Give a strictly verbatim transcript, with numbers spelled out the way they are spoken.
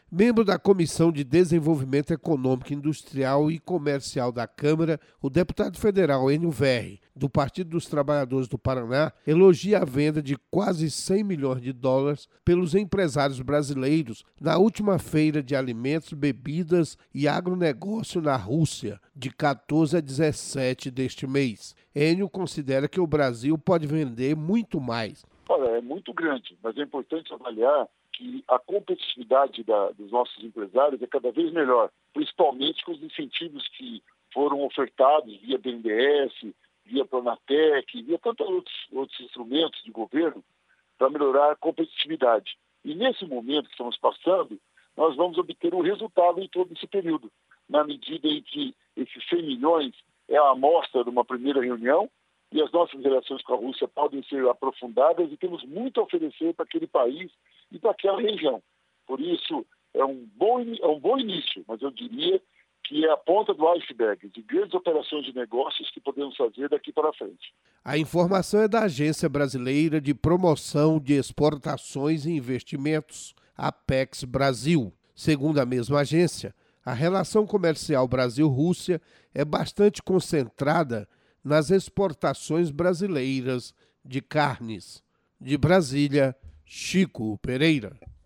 Membro da Comissão de Desenvolvimento Econômico, Industrial e Comercial da Câmara, o deputado federal Enio Verri, do Partido dos Trabalhadores do Paraná, elogia a venda de quase cem milhões de dólares pelos empresários brasileiros na última feira de alimentos, bebidas e agronegócio na Rússia, de quatorze a dezessete deste mês. Enio considera que o Brasil pode vender muito mais. Olha, é muito grande, mas é importante avaliar que a competitividade da, dos nossos empresários é cada vez melhor, principalmente com os incentivos que foram ofertados via B N D E S, via Pronatec, via tantos outros, outros instrumentos de governo para melhorar a competitividade. E nesse momento que estamos passando, nós vamos obter um resultado em todo esse período, na medida em que esses cem milhões é a amostra de uma primeira reunião, e as nossas relações com a Rússia podem ser aprofundadas e temos muito a oferecer para aquele país e para aquela região. Por isso, é um bom, é um bom início, mas eu diria que é a ponta do iceberg de grandes operações de negócios que podemos fazer daqui para frente. A informação é da Agência Brasileira de Promoção de Exportações e Investimentos, Apex Brasil. Segundo a mesma agência, a relação comercial Brasil-Rússia é bastante concentrada nas exportações brasileiras de carnes. De Brasília, Chico Pereira.